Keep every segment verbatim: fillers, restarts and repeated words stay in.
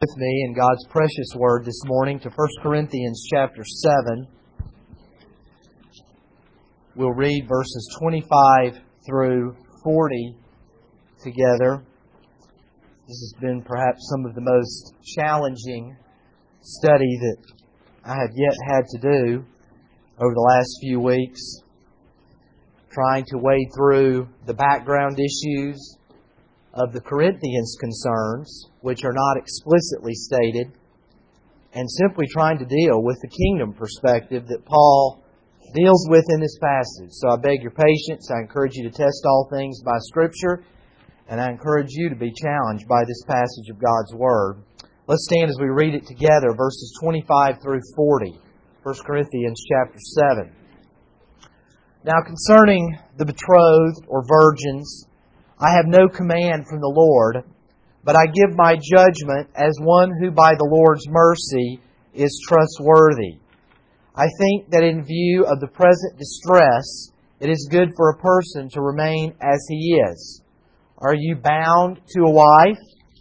with me in God's precious Word this morning to First Corinthians chapter seven. We'll read verses twenty-five through forty together. This has been perhaps some of the most challenging study that I have yet had to do over the last few weeks, trying to wade through the background issues of the Corinthians' concerns, which are not explicitly stated, and simply trying to deal with the kingdom perspective that Paul deals with in this passage. So I beg your patience. I encourage you to test all things by Scripture, and I encourage you to be challenged by this passage of God's Word. Let's stand as we read it together, verses twenty-five through forty, First Corinthians chapter seven. Now concerning the betrothed or virgins, I have no command from the Lord, but I give my judgment as one who by the Lord's mercy is trustworthy. I think that in view of the present distress, it is good for a person to remain as he is. Are you bound to a wife?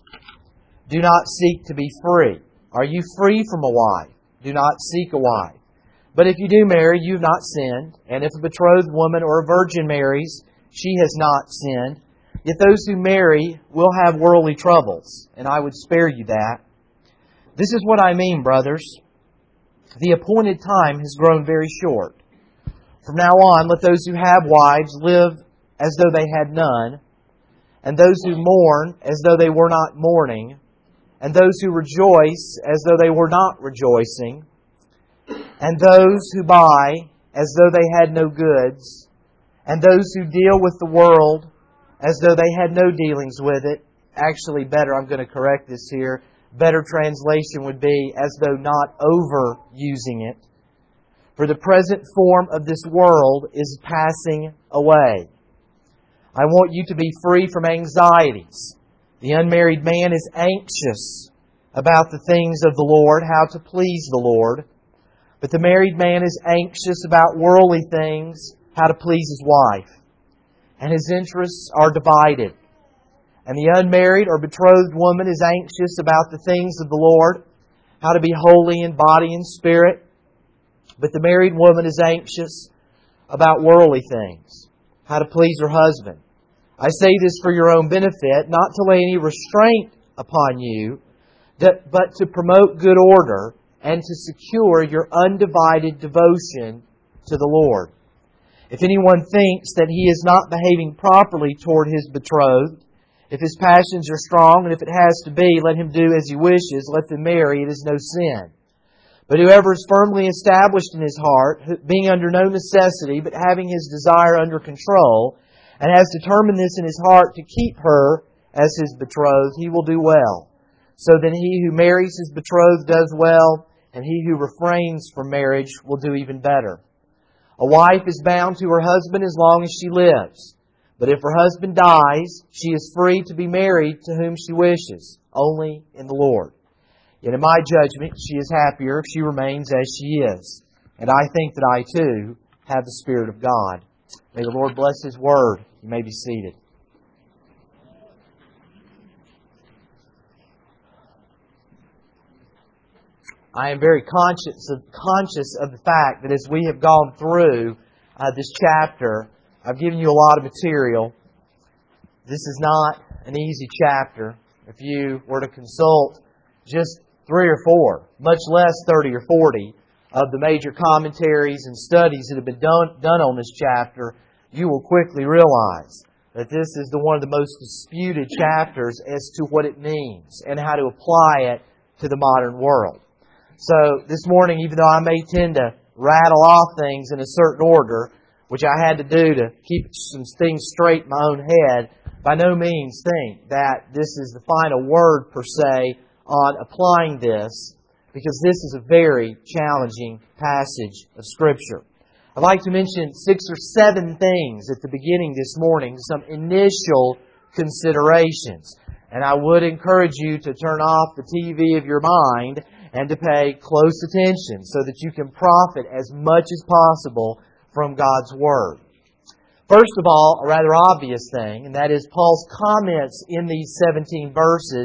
Do not seek to be free. Are you free from a wife? Do not seek a wife. But if you do marry, you have not sinned. And if a betrothed woman or a virgin marries, she has not sinned. Yet those who marry will have worldly troubles, and I would spare you that. This is what I mean, brothers. The appointed time has grown very short. From now on, let those who have wives live as though they had none, and those who mourn as though they were not mourning, and those who rejoice as though they were not rejoicing, and those who buy as though they had no goods, and those who deal with the world as though they had no dealings with it. Actually, better, I'm going to correct this here. Better translation would be, as though not overusing it. For the present form of this world is passing away. I want you to be free from anxieties. The unmarried man is anxious about the things of the Lord, how to please the Lord. But the married man is anxious about worldly things, how to please his wife. And his interests are divided. And the unmarried or betrothed woman is anxious about the things of the Lord, how to be holy in body and spirit. But the married woman is anxious about worldly things, how to please her husband. I say this for your own benefit, not to lay any restraint upon you, but to promote good order and to secure your undivided devotion to the Lord. If anyone thinks that he is not behaving properly toward his betrothed, if his passions are strong, and if it has to be, let him do as he wishes, let them marry, it is no sin. But whoever is firmly established in his heart, being under no necessity, but having his desire under control, and has determined this in his heart to keep her as his betrothed, he will do well. So then he who marries his betrothed does well, and he who refrains from marriage will do even better. A wife is bound to her husband as long as she lives. But if her husband dies, she is free to be married to whom she wishes, only in the Lord. Yet in my judgment, she is happier if she remains as she is. And I think that I too have the Spirit of God. May the Lord bless His Word. You may be seated. I am very conscious of, conscious of the fact that as we have gone through uh, this chapter, I've given you a lot of material. This is not an easy chapter. If you were to consult just three or four, much less thirty or forty, of the major commentaries and studies that have been done, done on this chapter, you will quickly realize that this is the one of the most disputed chapters as to what it means and how to apply it to the modern world. So this morning, even though I may tend to rattle off things in a certain order, which I had to do to keep some things straight in my own head, by no means think that this is the final word per se on applying this, because this is a very challenging passage of Scripture. I'd like to mention six or seven things at the beginning this morning, some initial considerations. And I would encourage you to turn off the T V of your mind and to pay close attention so that you can profit as much as possible from God's Word. First of all, a rather obvious thing, and that is Paul's comments in these seventeen verses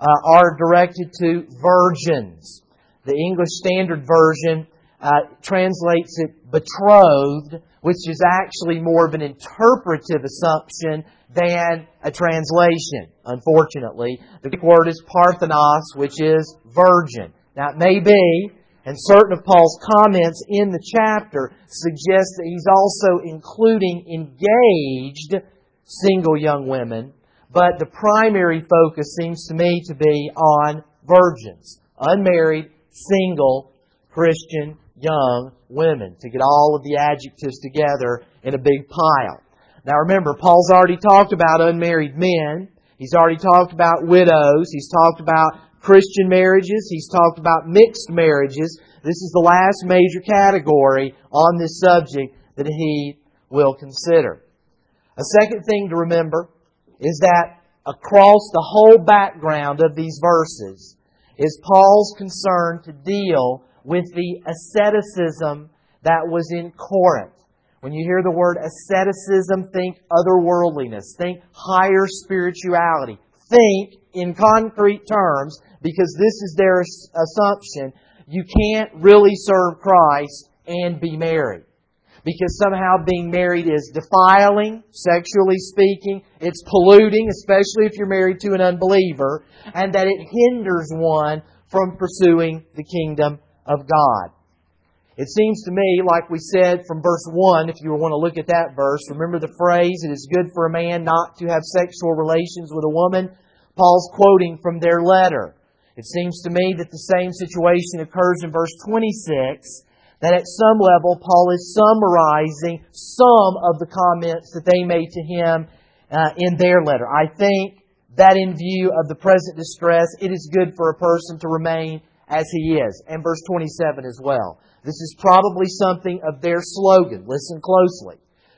uh, are directed to virgins. The English Standard Version uh, translates it betrothed, which is actually more of an interpretive assumption than a translation, unfortunately. The Greek word is parthenos, which is virgin. Now, it may be, and certain of Paul's comments in the chapter suggest that he's also including engaged single young women, but the primary focus seems to me to be on virgins, unmarried, single, Christian, young women, to get all of the adjectives together in a big pile. Now remember, Paul's already talked about unmarried men. He's already talked about widows. He's talked about Christian marriages. He's talked about mixed marriages. This is the last major category on this subject that he will consider. A second thing to remember is that across the whole background of these verses is Paul's concern to deal with the asceticism that was in Corinth. When you hear the word asceticism, think otherworldliness, think higher spirituality. Think in concrete terms, because this is their assumption, you can't really serve Christ and be married. Because somehow being married is defiling, sexually speaking. It's polluting, especially if you're married to an unbeliever. And that it hinders one from pursuing the kingdom of God. It seems to me, like we said from verse one, if you want to look at that verse, remember the phrase, it is good for a man not to have sexual relations with a woman. Paul's quoting from their letter. It seems to me that the same situation occurs in verse twenty-six, that at some level Paul is summarizing some of the comments that they made to him uh, in their letter. I think that in view of the present distress, it is good for a person to remain as he is. And verse twenty-seven as well. This is probably something of their slogan. Listen closely.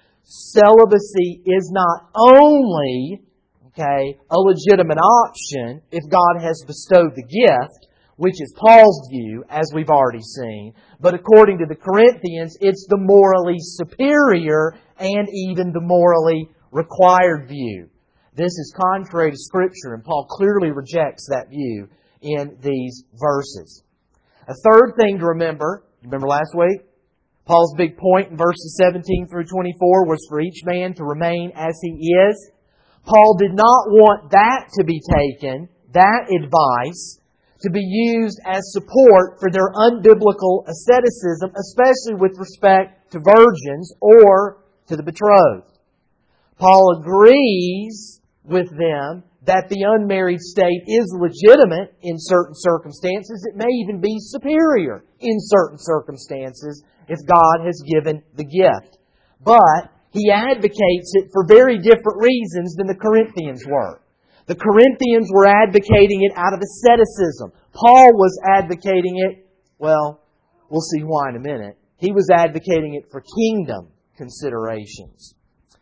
Celibacy is not only, okay, a legitimate option if God has bestowed the gift, which is Paul's view, as we've already seen, but according to the Corinthians, it's the morally superior and even the morally required view. This is contrary to Scripture, and Paul clearly rejects that view in these verses. A third thing to remember, remember last week? Paul's big point in verses seventeen through twenty-four was for each man to remain as he is. Paul did not want that to be taken, that advice, to be used as support for their unbiblical asceticism, especially with respect to virgins or to the betrothed. Paul agrees with them that the unmarried state is legitimate in certain circumstances. It may even be superior in certain circumstances if God has given the gift. But he advocates it for very different reasons than the Corinthians were. The Corinthians were advocating it out of asceticism. Paul was advocating it, well, we'll see why in a minute. He was advocating it for kingdom considerations.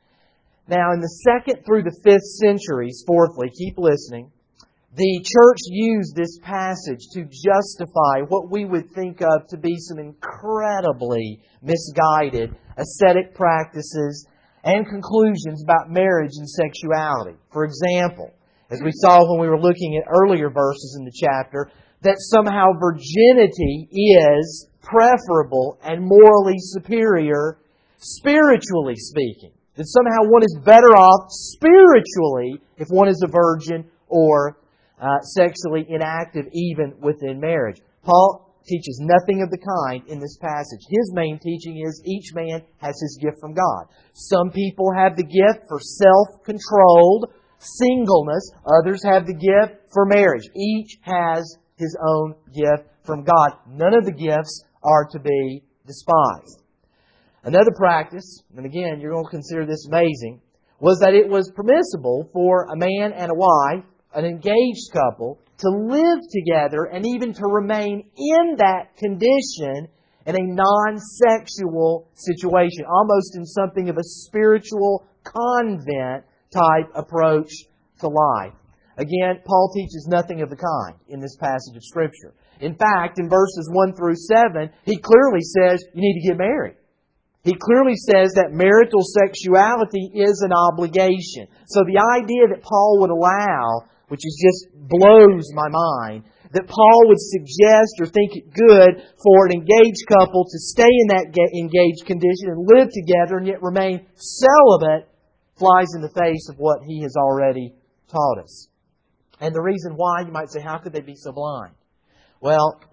Now, in the second through the fifth centuries, fourthly, keep listening, the church used this passage to justify what we would think of to be some incredibly misguided ascetic practices and conclusions about marriage and sexuality. For example, as we saw when we were looking at earlier verses in the chapter, that somehow virginity is preferable and morally superior, spiritually speaking. That somehow one is better off spiritually if one is a virgin or uh, sexually inactive even within marriage. Paul teaches nothing of the kind in this passage. His main teaching is each man has his gift from God. Some people have the gift for self-controlled singleness. Others have the gift for marriage. Each has his own gift from God. None of the gifts are to be despised. Another practice, and again, you're going to consider this amazing, was that it was permissible for a man and a wife, an engaged couple, to live together and even to remain in that condition in a non-sexual situation, almost in something of a spiritual convent type approach to life. Again, Paul teaches nothing of the kind in this passage of Scripture. In fact, in verses one through seven, he clearly says you need to get married. He clearly says that marital sexuality is an obligation. So the idea that Paul would allow which is just blows my mind, that Paul would suggest or think it good for an engaged couple to stay in that engaged condition and live together and yet remain celibate flies in the face of what he has already taught us. And the reason why, you might say, how could they be so blind? Well,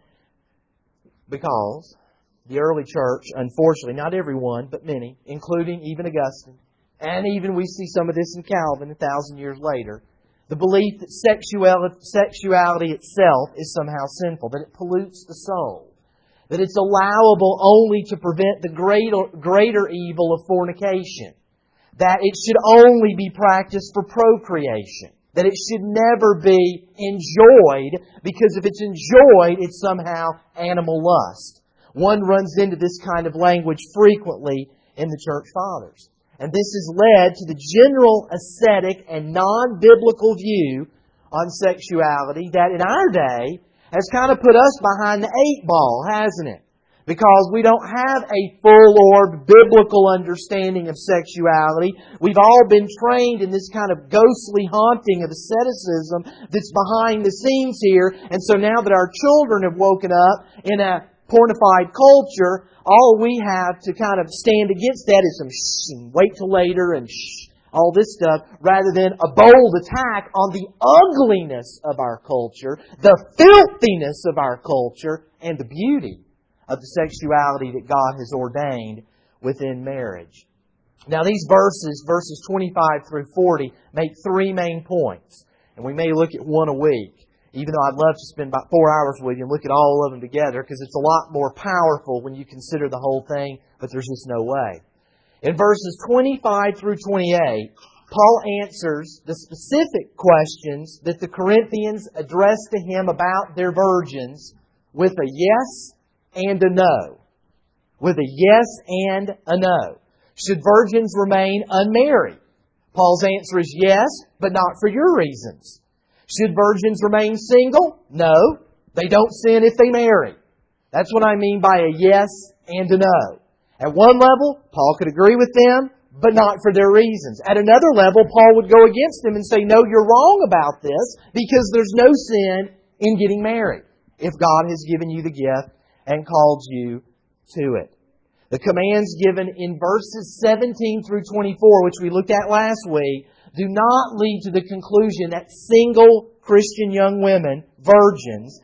because the early church, unfortunately, not everyone, but many, including even Augustine, and even we see some of this in Calvin a thousand years later, the belief that sexuality, sexuality itself is somehow sinful, that it pollutes the soul, that it's allowable only to prevent the greater, greater evil of fornication, that it should only be practiced for procreation, that it should never be enjoyed, because if it's enjoyed, it's somehow animal lust. One runs into this kind of language frequently in the Church Fathers. And this has led to the general ascetic and non-biblical view on sexuality that in our day has kind of put us behind the eight ball, hasn't it? Because we don't have a full-orbed biblical understanding of sexuality. We've all been trained in this kind of ghostly haunting of asceticism that's behind the scenes here. And so now that our children have woken up in a pornified culture, all we have to kind of stand against that is some shh and wait till later and shh, all this stuff, rather than a bold attack on the ugliness of our culture, the filthiness of our culture, and the beauty of the sexuality that God has ordained within marriage. Now these verses, verses twenty-five through forty, make three main points. And we may look at one a week, even though I'd love to spend about four hours with you and look at all of them together, because it's a lot more powerful when you consider the whole thing, but there's just no way. In verses twenty-five through twenty-eight, Paul answers the specific questions that the Corinthians addressed to him about their virgins with a yes and a no. With a yes and a no. Should virgins remain unmarried? Paul's answer is yes, but not for your reasons. Should virgins remain single? No. They don't sin if they marry. That's what I mean by a yes and a no. At one level, Paul could agree with them, but not for their reasons. At another level, Paul would go against them and say, no, you're wrong about this, because there's no sin in getting married if God has given you the gift and called you to it. The commands given in verses seventeen through twenty-four, which we looked at last week, do not lead to the conclusion that single Christian young women, virgins,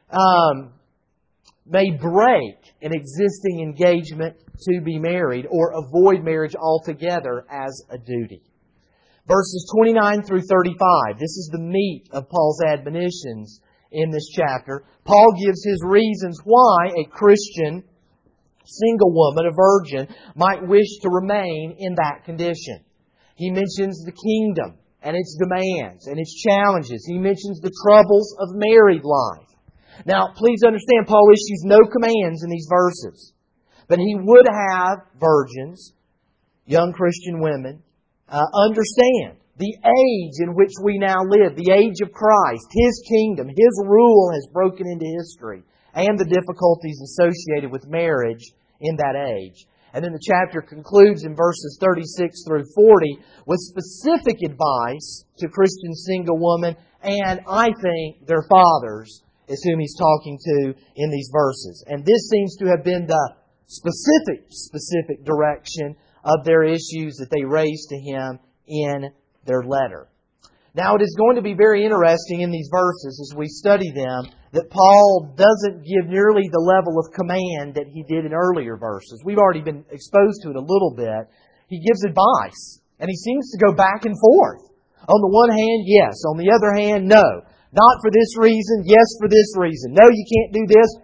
um, may break an existing engagement to be married or avoid marriage altogether as a duty. Verses twenty-nine through thirty-five, this is the meat of Paul's admonitions in this chapter. Paul gives his reasons why a Christian single woman, a virgin, might wish to remain in that condition. He mentions the kingdom and its demands and its challenges. He mentions the troubles of married life. Now, please understand, Paul issues no commands in these verses. But he would have virgins, young Christian women, uh, understand the age in which we now live, the age of Christ, His kingdom, His rule has broken into history, and the difficulties associated with marriage in that age. And then the chapter concludes in verses thirty-six through forty with specific advice to Christian single women, and I think their fathers is whom he's talking to in these verses. And this seems to have been the specific, specific direction of their issues that they raised to him in their letter. Now, it is going to be very interesting in these verses as we study them that Paul doesn't give nearly the level of command that he did in earlier verses. We've already been exposed to it a little bit. He gives advice, and he seems to go back and forth. On the one hand, yes. On the other hand, no. Not for this reason, yes for this reason. No, you can't do this,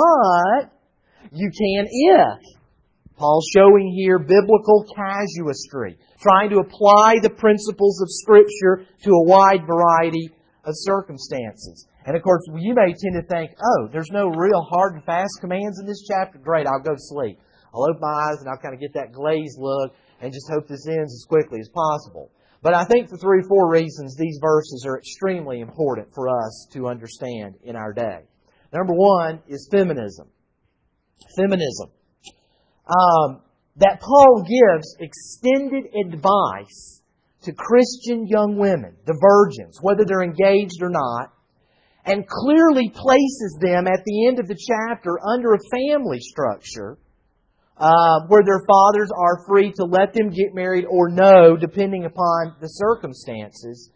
but you can if. Paul's showing here biblical casuistry, trying to apply the principles of Scripture to a wide variety of circumstances. And of course, you may tend to think, oh, there's no real hard and fast commands in this chapter. Great, I'll go to sleep. I'll open my eyes and I'll kind of get that glazed look and just hope this ends as quickly as possible. But I think for three or four reasons, these verses are extremely important for us to understand in our day. Number one is feminism. Feminism. Um, that Paul gives extended advice to Christian young women, the virgins, whether they're engaged or not, and clearly places them at the end of the chapter under a family structure uh, where their fathers are free to let them get married or no, depending upon the circumstances,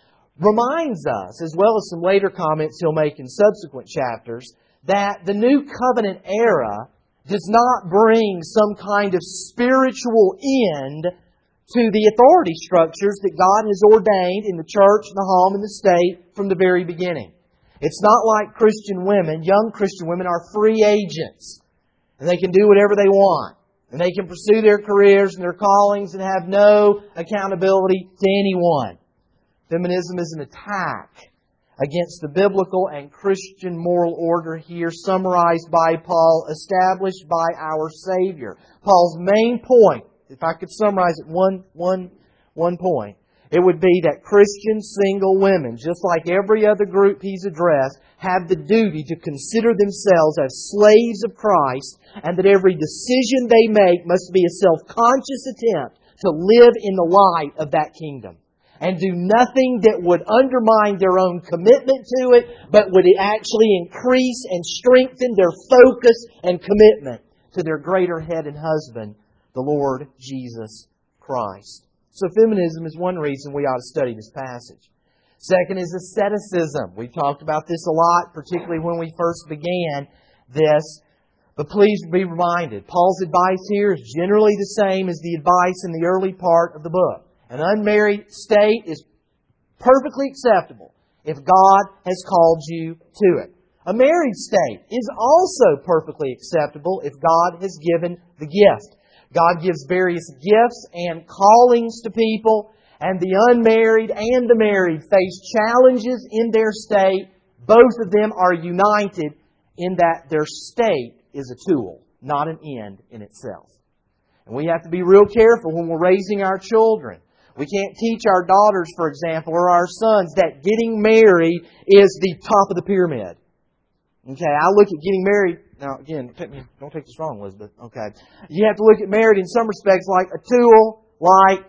reminds us, as well as some later comments he'll make in subsequent chapters, that the New Covenant era does not bring some kind of spiritual end to the authority structures that God has ordained in the church, the home, and the state from the very beginning. It's not like Christian women. Young Christian women are free agents. And they can do whatever they want. And they can pursue their careers and their callings and have no accountability to anyone. Feminism is an attack against the biblical and Christian moral order here, summarized by Paul, established by our Savior. Paul's main point, if I could summarize it one, one, one point, it would be that Christian single women, just like every other group he's addressed, have the duty to consider themselves as slaves of Christ, and that every decision they make must be a self-conscious attempt to live in the light of that kingdom, and do nothing that would undermine their own commitment to it, but would actually increase and strengthen their focus and commitment to their greater head and husband, the Lord Jesus Christ. So feminism is one reason we ought to study this passage. Second is asceticism. We've talked about this a lot, particularly when we first began this. But please be reminded, Paul's advice here is generally the same as the advice in the early part of the book. An unmarried state is perfectly acceptable if God has called you to it. A married state is also perfectly acceptable if God has given the gift. God gives various gifts and callings to people, and the unmarried and the married face challenges in their state. Both of them are united in that their state is a tool, not an end in itself. And we have to be real careful when we're raising our children. We can't teach our daughters, for example, or our sons, that getting married is the top of the pyramid. Okay, I look at getting married. Now, again, don't take this wrong, Elizabeth. Okay. You have to look at marriage in some respects like a tool, like,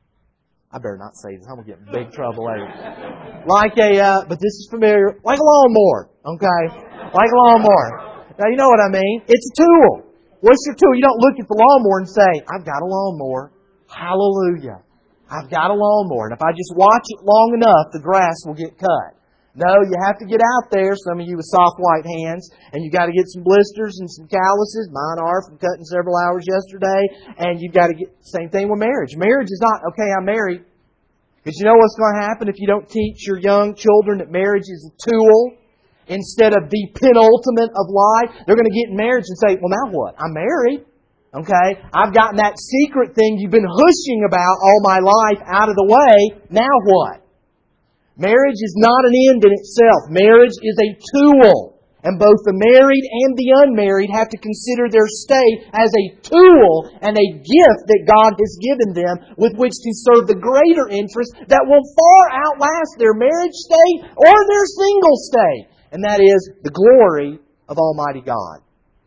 I better not say this, I'm going to get in big trouble later. Like a, uh, but this is familiar, like a lawnmower, okay? Like a lawnmower. Now, you know what I mean. It's a tool. What's your tool? You don't look at the lawnmower and say, I've got a lawnmower. Hallelujah. I've got a lawnmower. And if I just watch it long enough, the grass will get cut. No, you have to get out there, some of you with soft white hands, and you got to get some blisters and some calluses. Mine are from cutting several hours yesterday. And you've got to get, same thing with marriage. Marriage is not, okay, I'm married. Because you know what's going to happen if you don't teach your young children that marriage is a tool instead of the penultimate of life? They're going to get in marriage and say, well, now what? I'm married. Okay, I've gotten that secret thing you've been hushing about all my life out of the way. Now what? Marriage is not an end in itself. Marriage is a tool. And both the married and the unmarried have to consider their state as a tool and a gift that God has given them with which to serve the greater interest that will far outlast their marriage state or their single state. And that is the glory of Almighty God.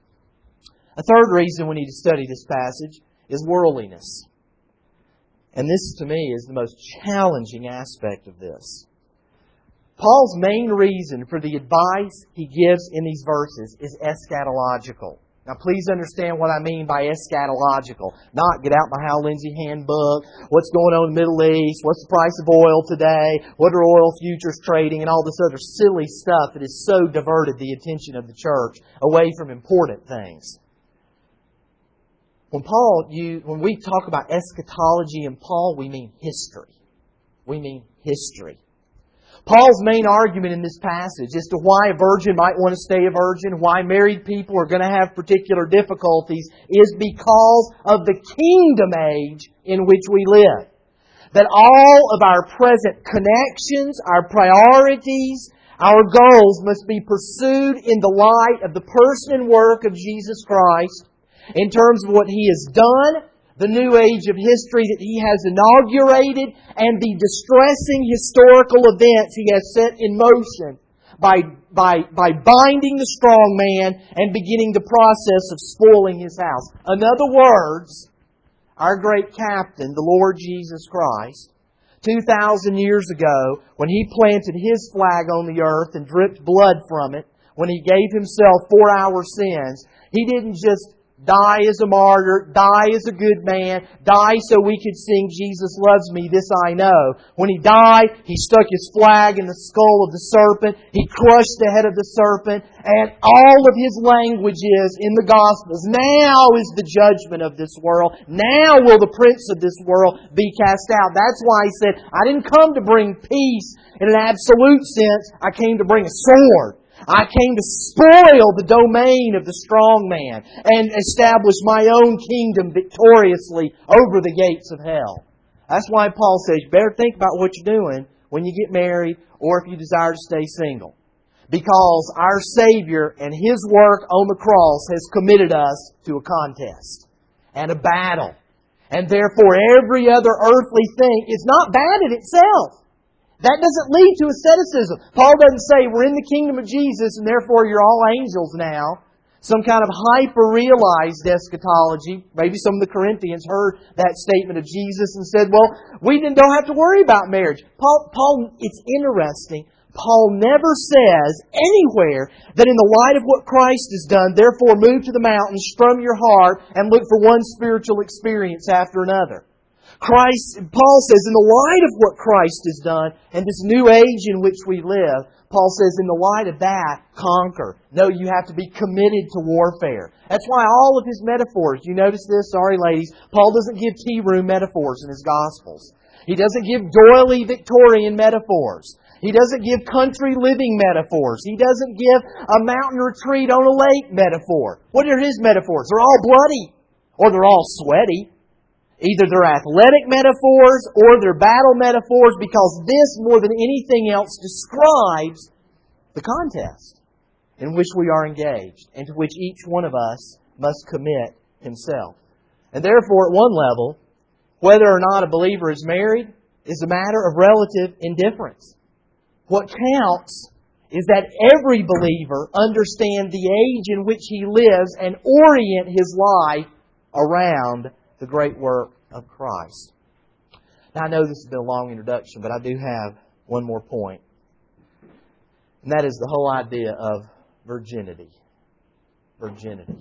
A third reason we need to study this passage is worldliness. And this, to me, is the most challenging aspect of this. Paul's main reason for the advice he gives in these verses is eschatological. Now, please understand what I mean by eschatological. Not get out my Hal Lindsey handbook, what's going on in the Middle East, what's the price of oil today, what are oil futures trading, and all this other silly stuff that has so diverted the attention of the church away from important things. When Paul, you, when we talk about eschatology in Paul, we mean history. We mean history. Paul's main argument in this passage as to why a virgin might want to stay a virgin, why married people are going to have particular difficulties, is because of the kingdom age in which we live. That all of our present connections, our priorities, our goals must be pursued in the light of the person and work of Jesus Christ, in terms of what He has done, the new age of history that He has inaugurated, and the distressing historical events He has set in motion by, by, by binding the strong man and beginning the process of spoiling his house. In other words, our great captain, the Lord Jesus Christ, two thousand years ago, when He planted His flag on the earth and dripped blood from it, when He gave Himself for our sins, He didn't just die as a martyr, die as a good man, die so we could sing, Jesus loves me, this I know. When He died, He stuck His flag in the skull of the serpent. He crushed the head of the serpent. And all of His language is in the Gospels. Now is the judgment of this world. Now will the prince of this world be cast out. That's why He said, I didn't come to bring peace in an absolute sense. I came to bring a sword. I came to spoil the domain of the strong man and establish my own kingdom victoriously over the gates of hell. That's why Paul says you better think about what you're doing when you get married or if you desire to stay single. Because our Savior and His work on the cross has committed us to a contest and a battle. And therefore every other earthly thing is not bad in itself. That doesn't lead to asceticism. Paul doesn't say we're in the kingdom of Jesus and therefore you're all angels now. Some kind of hyper-realized eschatology. Maybe some of the Corinthians heard that statement of Jesus and said, well, we don't have to worry about marriage. Paul, Paul, it's interesting. Paul never says anywhere that in the light of what Christ has done, therefore move to the mountains, strum your heart, and look for one spiritual experience after another. Christ, Paul says, in the light of what Christ has done and this new age in which we live, Paul says, in the light of that, conquer. No, you have to be committed to warfare. That's why all of his metaphors, you notice this? Sorry, ladies. Paul doesn't give tea room metaphors in his Gospels. He doesn't give doily Victorian metaphors. He doesn't give country living metaphors. He doesn't give a mountain retreat on a lake metaphor. What are his metaphors? They're all bloody or they're all sweaty. Either they're athletic metaphors or they're battle metaphors because this, more than anything else, describes the contest in which we are engaged and to which each one of us must commit himself. And therefore, at one level, whether or not a believer is married is a matter of relative indifference. What counts is that every believer understand the age in which he lives and orient his life around the great work of Christ. Now, I know this has been a long introduction, but I do have one more point. And that is the whole idea of virginity. Virginity.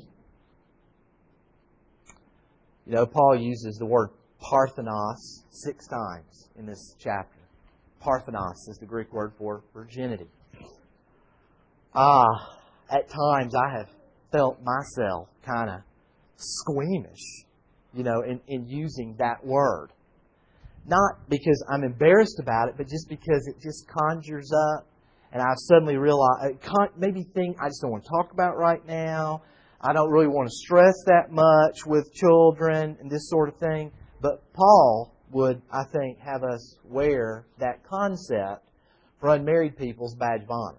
You know, Paul uses the word parthenos six times in this chapter. Parthenos is the Greek word for virginity. Ah, at times I have felt myself kind of squeamish, you know, in, in using that word. Not because I'm embarrassed about it, but just because it just conjures up. And I suddenly realize, maybe think I just don't want to talk about it right now. I don't really want to stress that much with children and this sort of thing. But Paul would, I think, have us wear that concept for unmarried people's badge of honor.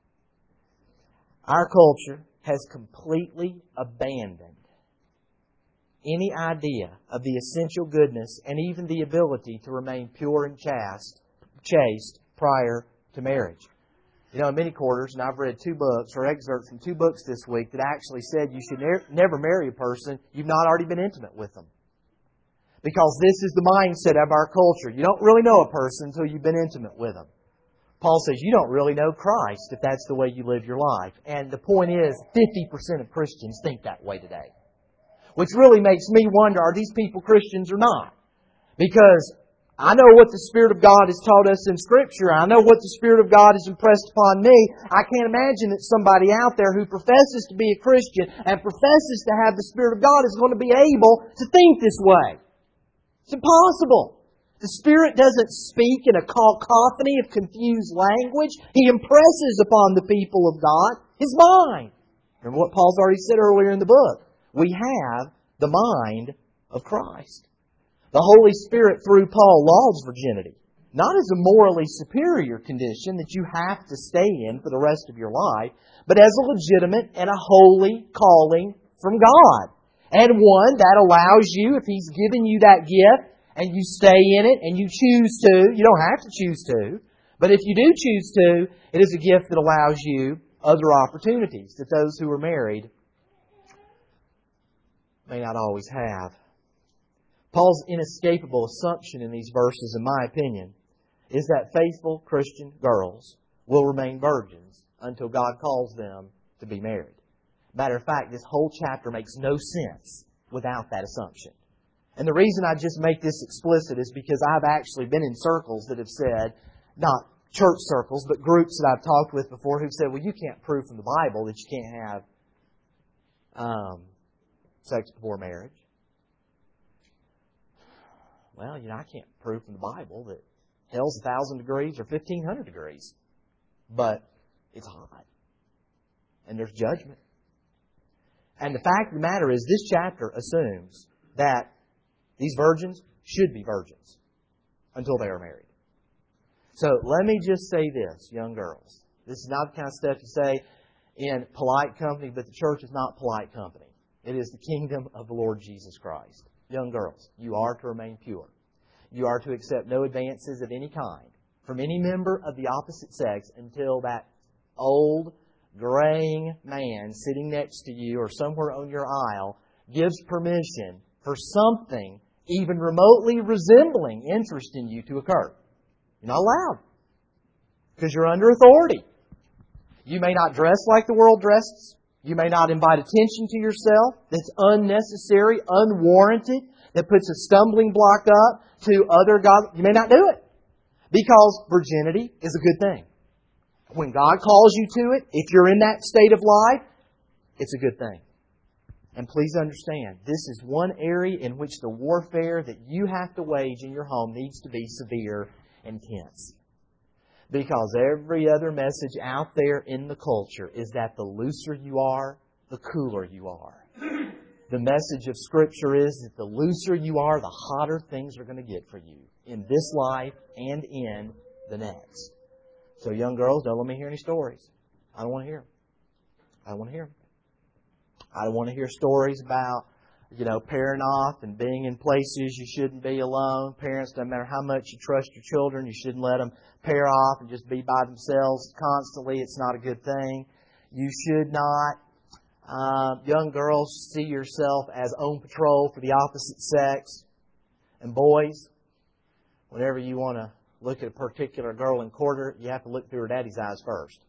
Our culture has completely abandoned any idea of the essential goodness and even the ability to remain pure and chaste, chaste prior to marriage. You know, in many quarters, and I've read two books or excerpts from two books this week that actually said you should ne- never marry a person you've not already been intimate with them. Because this is the mindset of our culture. You don't really know a person until you've been intimate with them. Paul says you don't really know Christ if that's the way you live your life. And the point is, fifty percent of Christians think that way today. Which really makes me wonder, are these people Christians or not? Because I know what the Spirit of God has taught us in Scripture. I know what the Spirit of God has impressed upon me. I can't imagine that somebody out there who professes to be a Christian and professes to have the Spirit of God is going to be able to think this way. It's impossible. The Spirit doesn't speak in a cacophony of confused language. He impresses upon the people of God His mind. Remember what Paul's already said earlier in the book. We have the mind of Christ. The Holy Spirit, through Paul, lauds virginity. Not as a morally superior condition that you have to stay in for the rest of your life, but as a legitimate and a holy calling from God. And one that allows you, if He's given you that gift, and you stay in it, and you choose to, you don't have to choose to, but if you do choose to, it is a gift that allows you other opportunities that those who are married may not always have. Paul's inescapable assumption in these verses, in my opinion, is that faithful Christian girls will remain virgins until God calls them to be married. Matter of fact, this whole chapter makes no sense without that assumption. And the reason I just make this explicit is because I've actually been in circles that have said, not church circles, but groups that I've talked with before who've said, well, you can't prove from the Bible that you can't have um, sex before marriage. Well, you know, I can't prove from the Bible that hell's a thousand degrees or fifteen hundred degrees. But it's hot. And there's judgment. And the fact of the matter is, this chapter assumes that these virgins should be virgins until they are married. So let me just say this, young girls. This is not the kind of stuff you say in polite company, but the church is not polite company. It is the kingdom of the Lord Jesus Christ. Young girls, you are to remain pure. You are to accept no advances of any kind from any member of the opposite sex until that old, graying man sitting next to you or somewhere on your aisle gives permission for something even remotely resembling interest in you to occur. You're not allowed. Because you're under authority. You may not dress like the world dresses. You may not invite attention to yourself that's unnecessary, unwarranted, that puts a stumbling block up to other God. You may not do it. Because virginity is a good thing. When God calls you to it, if you're in that state of life, it's a good thing. And please understand, this is one area in which the warfare that you have to wage in your home needs to be severe and tense. Because every other message out there in the culture is that the looser you are, the cooler you are. The message of Scripture is that the looser you are, the hotter things are going to get for you in this life and in the next. So young girls, don't let me hear any stories. I don't want to hear them. I don't want to hear them. I don't want to hear stories about, you know, pairing off and being in places you shouldn't be alone. Parents, no matter how much you trust your children, you shouldn't let them pair off and just be by themselves constantly. It's not a good thing. You should not, uh, young girls, see yourself as on patrol for the opposite sex. And boys, whenever you want to look at a particular girl in court, you have to look through her daddy's eyes first.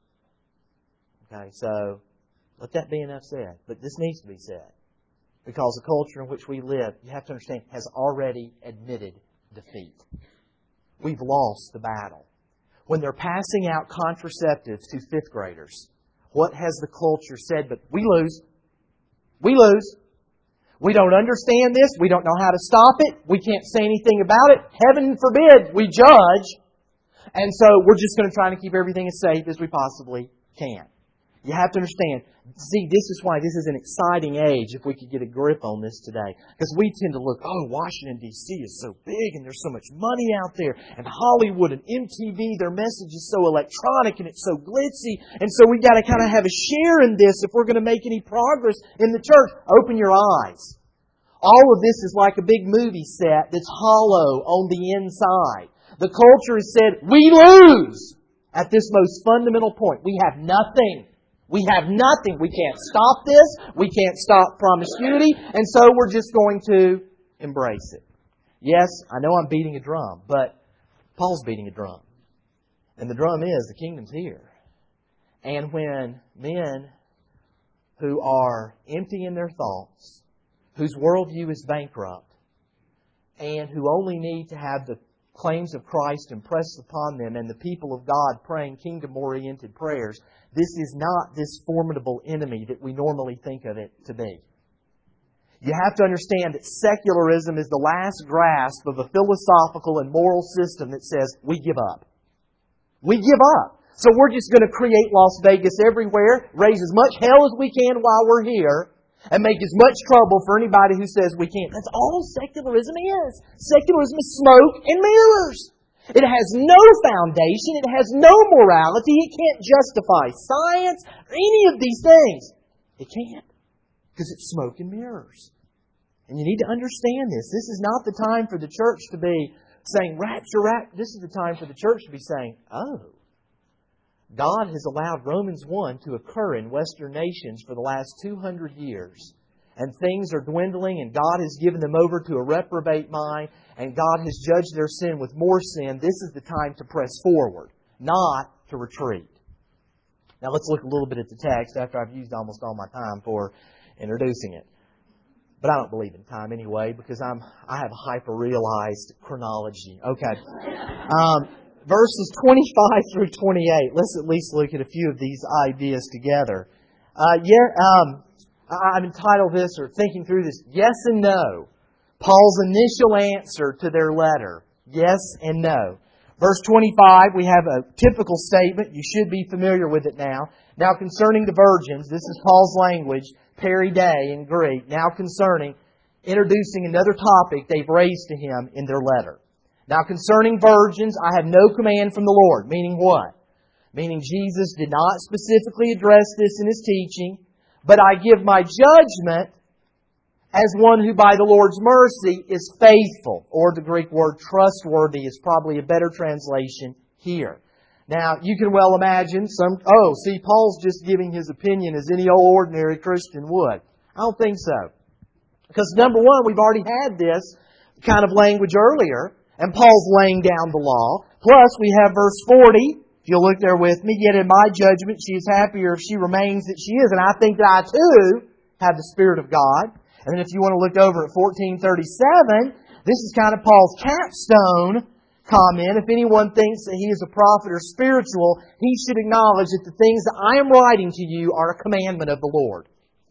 Okay, so let that be enough said. But this needs to be said. Because the culture in which we live, you have to understand, has already admitted defeat. We've lost the battle. When they're passing out contraceptives to fifth graders, what has the culture said? But we lose. We lose. We don't understand this. We don't know how to stop it. We can't say anything about it. Heaven forbid we judge. And so we're just going to try to keep everything as safe as we possibly can. You have to understand, see, this is why this is an exciting age if we could get a grip on this today. Because we tend to look, oh, Washington, D C is so big and there's so much money out there. And Hollywood and M T V, their message is so electronic and it's so glitzy. And so we've got to kind of have a share in this if we're going to make any progress in the church. Open your eyes. All of this is like a big movie set that's hollow on the inside. The culture has said, we lose at this most fundamental point. We have nothing. We have nothing. We can't stop this. We can't stop promiscuity. And so we're just going to embrace it. Yes, I know I'm beating a drum, but Paul's beating a drum. And the drum is, the kingdom's here. And when men who are empty in their thoughts, whose worldview is bankrupt, and who only need to have the claims of Christ impressed upon them and the people of God praying kingdom-oriented prayers, this is not this formidable enemy that we normally think of it to be. You have to understand that secularism is the last grasp of a philosophical and moral system that says, we give up. We give up. So we're just going to create Las Vegas everywhere, raise as much hell as we can while we're here, and make as much trouble for anybody who says we can't. That's all secularism is. Secularism is smoke and mirrors. It has no foundation. It has no morality. It can't justify science or any of these things. It can't. Because it's smoke and mirrors. And you need to understand this. This is not the time for the church to be saying, rapture, rapture. This is the time for the church to be saying, oh, God has allowed Romans one to occur in Western nations for the last two hundred years. and things are dwindling and God has given them over to a reprobate mind and God has judged their sin with more sin, this is the time to press forward, not to retreat. Now let's look a little bit at the text after I've used almost all my time for introducing it. But I don't believe in time anyway because I'm I have a hyper-realized chronology. Okay. Um, verses twenty-five through twenty-eight. Let's at least look at a few of these ideas together. Uh, yeah, um, I've entitled this, or thinking through this, Yes and No. Paul's initial answer to their letter. Yes and no. Verse twenty-five, we have a typical statement. You should be familiar with it now. Now concerning the virgins, this is Paul's language, peridei in Greek. Now concerning, introducing another topic they've raised to him in their letter. Now concerning virgins, I have no command from the Lord. Meaning what? Meaning Jesus did not specifically address this in His teaching, but I give my judgment as one who by the Lord's mercy is faithful. Or the Greek word trustworthy is probably a better translation here. Now, you can well imagine some, oh, see, Paul's just giving his opinion as any old ordinary Christian would. I don't think so. Because number one, we've already had this kind of language earlier, and Paul's laying down the law. Plus, we have verse forty. If you'll look there with me, yet in my judgment she is happier if she remains that she is. And I think that I too have the Spirit of God. And then if you want to look over at fourteen thirty-seven, this is kind of Paul's capstone comment. If anyone thinks that he is a prophet or spiritual, he should acknowledge that the things that I am writing to you are a commandment of the Lord.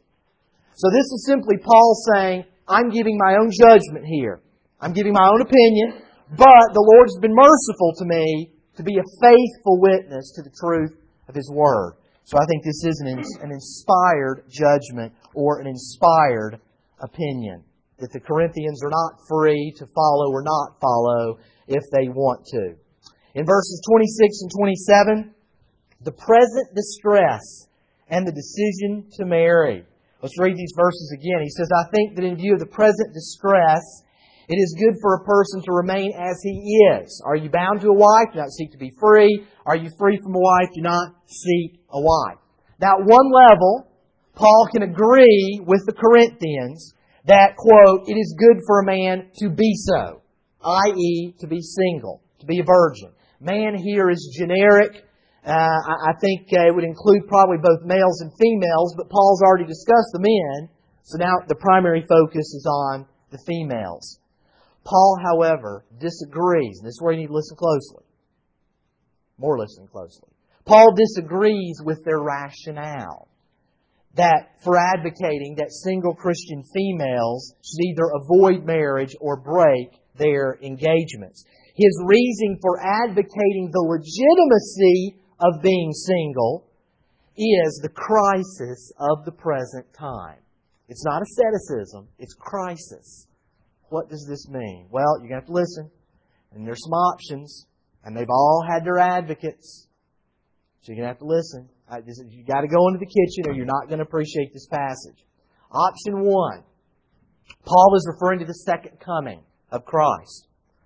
So this is simply Paul saying, I'm giving my own judgment here. I'm giving my own opinion, but the Lord's been merciful to me to be a faithful witness to the truth of His Word. So I think this is an, an inspired judgment or an inspired opinion. That the Corinthians are not free to follow or not follow if they want to. In verses twenty-six and twenty-seven, the present distress and the decision to marry. Let's read these verses again. He says, I think that in view of the present distress, it is good for a person to remain as he is. Are you bound to a wife? Do not seek to be free. Are you free from a wife? Do not seek a wife. Now, at one level, Paul can agree with the Corinthians that, quote, it is good for a man to be so, that is to be single, to be a virgin. Man here is generic. Uh, I, I think uh, it would include probably both males and females, but Paul's already discussed the men, so now the primary focus is on the females. Paul, however, disagrees, and this is where you need to listen closely. More listening closely. Paul disagrees with their rationale that for advocating that single Christian females should either avoid marriage or break their engagements. His reason for advocating the legitimacy of being single is the crisis of the present time. It's not asceticism, it's crisis. What does this mean? Well, you're going to have to listen. And there's some options. And they've all had their advocates. So you're going to have to listen. You've got to go into the kitchen or you're not going to appreciate this passage. Option one. Paul is referring to the second coming of Christ.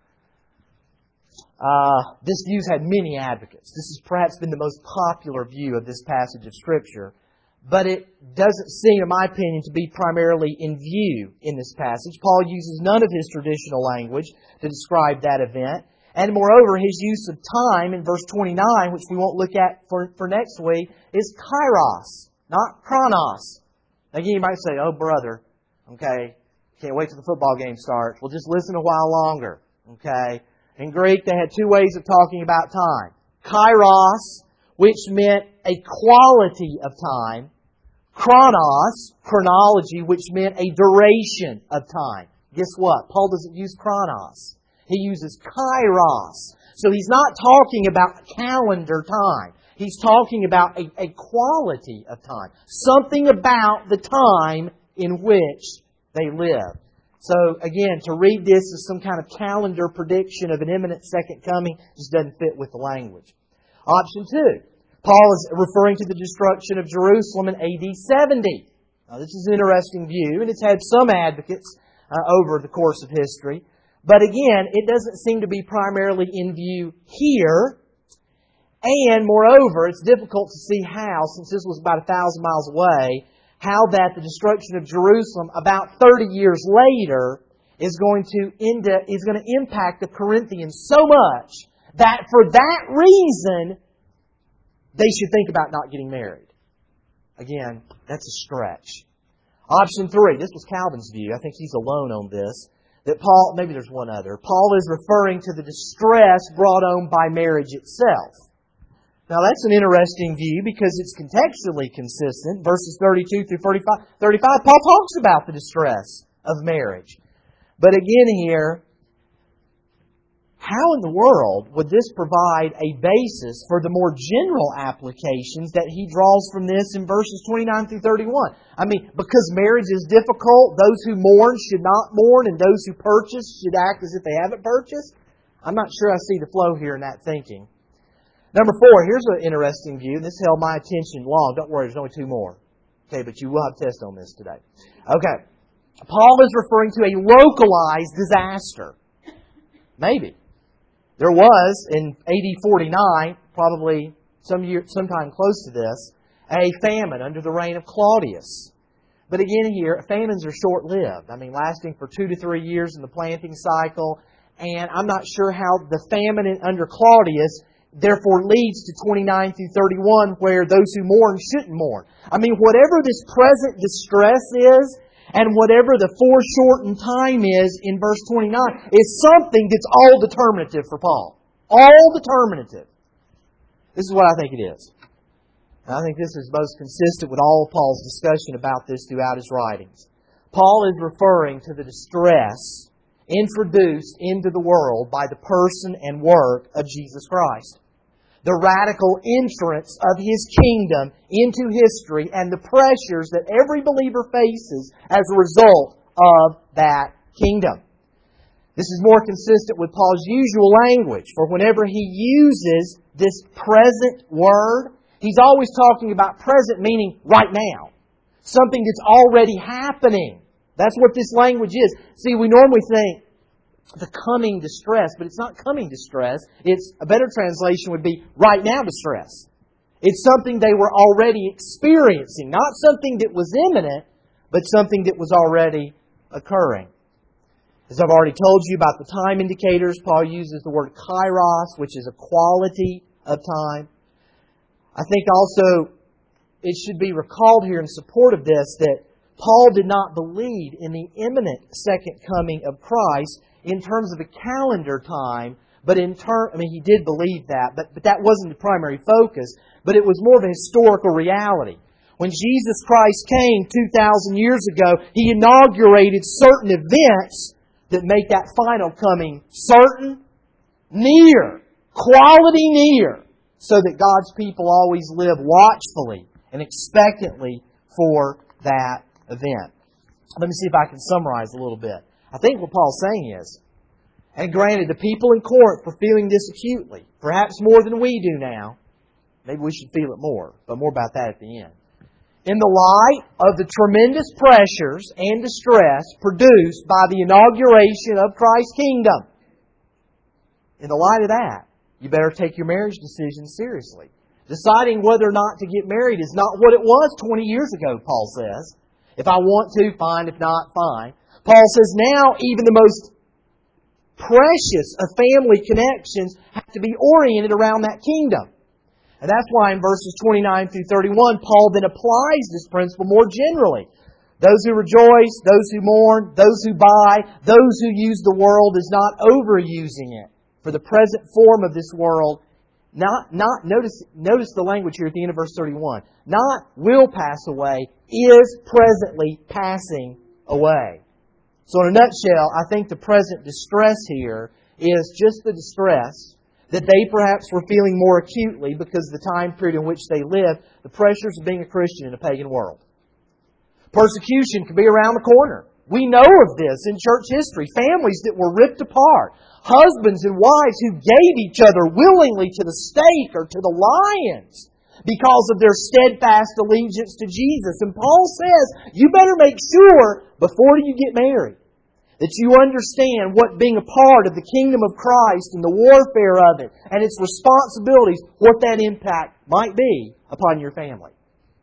Uh, this view's had many advocates. This has perhaps been the most popular view of this passage of Scripture. But it doesn't seem, in my opinion, to be primarily in view in this passage. Paul uses none of his traditional language to describe that event. And moreover, his use of time in verse twenty-nine, which we won't look at for, for next week, is kairos, not chronos. Again, you might say, oh, brother, okay, can't wait till the football game starts. Well, just listen a while longer, okay? In Greek, they had two ways of talking about time. Kairos, which meant a quality of time. Chronos, chronology, which meant a duration of time. Guess what? Paul doesn't use chronos. He uses kairos. So he's not talking about calendar time. He's talking about a, a quality of time. Something about the time in which they live. So again, to read this as some kind of calendar prediction of an imminent second coming just doesn't fit with the language. Option two. Paul is referring to the destruction of Jerusalem in A D seventy. Now, this is an interesting view, and it's had some advocates uh, over the course of history. But again, it doesn't seem to be primarily in view here. And moreover, it's difficult to see how, since this was about a thousand miles away, how that the destruction of Jerusalem about thirty years later is going to end up, is going to impact the Corinthians so much that for that reason they should think about not getting married. Again, that's a stretch. Option three, this was Calvin's view. I think he's alone on this. That Paul, maybe there's one other. Paul is referring to the distress brought on by marriage itself. Now that's an interesting view because it's contextually consistent. Verses thirty-two through thirty-five, thirty-five, Paul talks about the distress of marriage. But again here, how in the world would this provide a basis for the more general applications that he draws from this in verses twenty-nine through thirty-one? I mean, because marriage is difficult, those who mourn should not mourn, and those who purchase should act as if they haven't purchased? I'm not sure I see the flow here in that thinking. Number four, here's an interesting view. This held my attention long. Don't worry, there's only two more. Okay, but you will have a test on this today. Okay. Paul is referring to a localized disaster. Maybe. There was, in A D forty-nine, probably some year, sometime close to this, a famine under the reign of Claudius. But again here, famines are short-lived. I mean, lasting for two to three years in the planting cycle. And I'm not sure how the famine under Claudius therefore leads to twenty-nine through thirty-one, where those who mourn shouldn't mourn. I mean, whatever this present distress is, and whatever the foreshortened time is in verse twenty-nine, is something that's all determinative for Paul. All determinative. This is what I think it is. And I think this is most consistent with all of Paul's discussion about this throughout his writings. Paul is referring to the distress introduced into the world by the person and work of Jesus Christ. The radical entrance of His kingdom into history and the pressures that every believer faces as a result of that kingdom. This is more consistent with Paul's usual language, for whenever he uses this present word, he's always talking about present meaning right now. Something that's already happening. That's what this language is. See, we normally think the coming distress, but it's not coming distress. It's, a better translation would be right now distress. It's something they were already experiencing. Not something that was imminent, but something that was already occurring. As I've already told you about the time indicators, Paul uses the word kairos, which is a quality of time. I think also it should be recalled here in support of this that Paul did not believe in the imminent second coming of Christ in terms of a calendar time, but in term, I mean, he did believe that, but, but that wasn't the primary focus, but it was more of a historical reality. When Jesus Christ came two thousand years ago, He inaugurated certain events that make that final coming certain, near, quality near, so that God's people always live watchfully and expectantly for that event. Let me see if I can summarize a little bit. I think what Paul's saying is, and granted, the people in Corinth were feeling this acutely, perhaps more than we do now. Maybe we should feel it more, but more about that at the end. In the light of the tremendous pressures and distress produced by the inauguration of Christ's kingdom, in the light of that, you better take your marriage decision seriously. Deciding whether or not to get married is not what it was twenty years ago, Paul says. If I want to, fine. If not, fine. Paul says now even the most precious of family connections have to be oriented around that kingdom. And that's why in verses twenty-nine through thirty-one, Paul then applies this principle more generally. Those who rejoice, those who mourn, those who buy, those who use the world is not overusing it. For the present form of this world, not, not notice, notice the language here at the end of verse thirty-one. Not will pass away, is presently passing away. So in a nutshell, I think the present distress here is just the distress that they perhaps were feeling more acutely because of the time period in which they lived, the pressures of being a Christian in a pagan world. Persecution could be around the corner. We know of this in church history. Families that were ripped apart. Husbands and wives who gave each other willingly to the stake or to the lions because of their steadfast allegiance to Jesus. And Paul says, you better make sure before you get married that you understand what being a part of the kingdom of Christ and the warfare of it and its responsibilities, what that impact might be upon your family.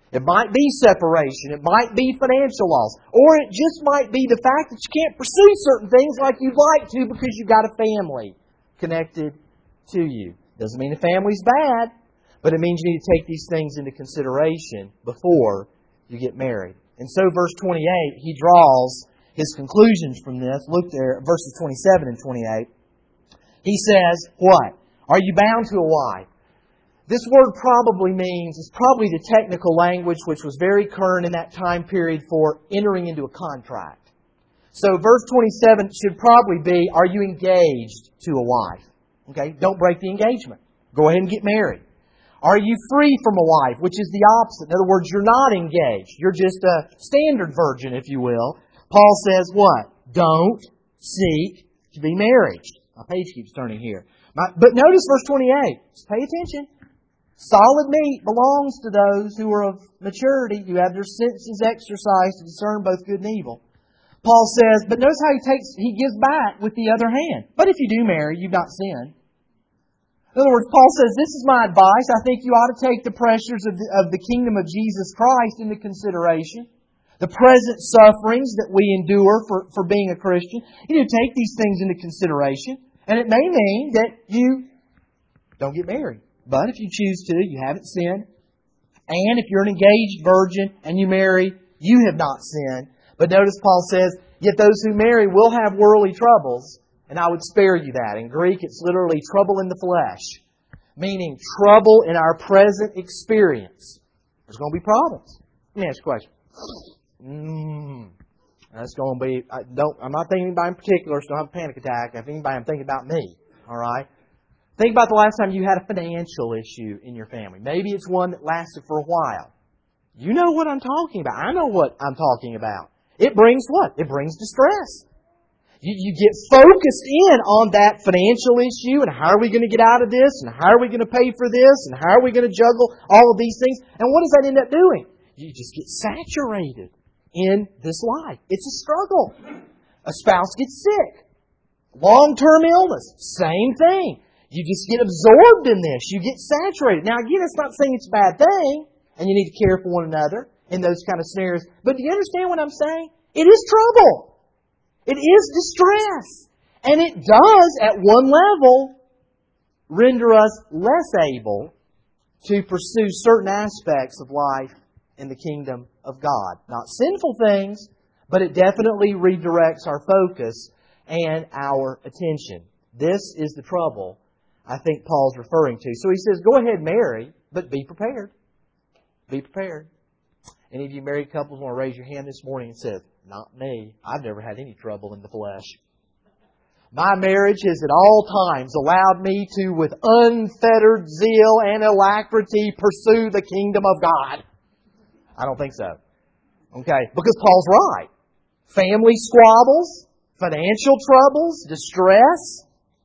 It might be separation. It might be financial loss. Or it just might be the fact that you can't pursue certain things like you'd like to because you've got a family connected to you. Doesn't mean the family's bad, but it means you need to take these things into consideration before you get married. And so verse twenty-eight, he draws his conclusions from this. Look there, verses twenty-seven and twenty-eight. He says, what? Are you bound to a wife? This word probably means, it's probably the technical language which was very current in that time period for entering into a contract. So verse twenty-seven should probably be, are you engaged to a wife? Okay, don't break the engagement. Go ahead and get married. Are you free from a wife, which is the opposite? In other words, you're not engaged. You're just a standard virgin, if you will. Paul says what? Don't seek to be married. My page keeps turning here. But notice verse twenty-eight. Just pay attention. Solid meat belongs to those who are of maturity, who have their senses exercised to discern both good and evil. Paul says, but notice how he takes, he gives back with the other hand. But if you do marry, you've not sinned. In other words, Paul says, this is my advice. I think you ought to take the pressures of the, of the kingdom of Jesus Christ into consideration. The present sufferings that we endure for, for being a Christian. You need to take these things into consideration. And it may mean that you don't get married. But if you choose to, you haven't sinned. And if you're an engaged virgin and you marry, you have not sinned. But notice Paul says, yet those who marry will have worldly troubles, and I would spare you that. In Greek, it's literally trouble in the flesh, meaning trouble in our present experience. There's going to be problems. Let me ask you a question. Mm, that's going to be, I don't, I'm not thinking about anybody in particular, so don't have a panic attack. If anybody, I'm thinking about me. All right? Think about the last time you had a financial issue in your family. Maybe it's one that lasted for a while. You know what I'm talking about. I know what I'm talking about. It brings what? It brings distress. You, you get focused in on that financial issue and how are we going to get out of this and how are we going to pay for this and how are we going to juggle all of these things. And what does that end up doing? You just get saturated in this life. It's a struggle. A spouse gets sick. Long-term illness. Same thing. You just get absorbed in this. You get saturated. Now again, it's not saying it's a bad thing and you need to care for one another in those kind of scenarios. But do you understand what I'm saying? It is trouble. It is distress. And it does, at one level, render us less able to pursue certain aspects of life in the kingdom of God. Not sinful things, but it definitely redirects our focus and our attention. This is the trouble I think Paul's referring to. So he says, go ahead and marry, but be prepared. Be prepared. Any of you married couples want to raise your hand this morning and say, not me. I've never had any trouble in the flesh. My marriage has at all times allowed me to, with unfettered zeal and alacrity, pursue the kingdom of God. I don't think so. Okay, because Paul's right. Family squabbles, financial troubles, distress.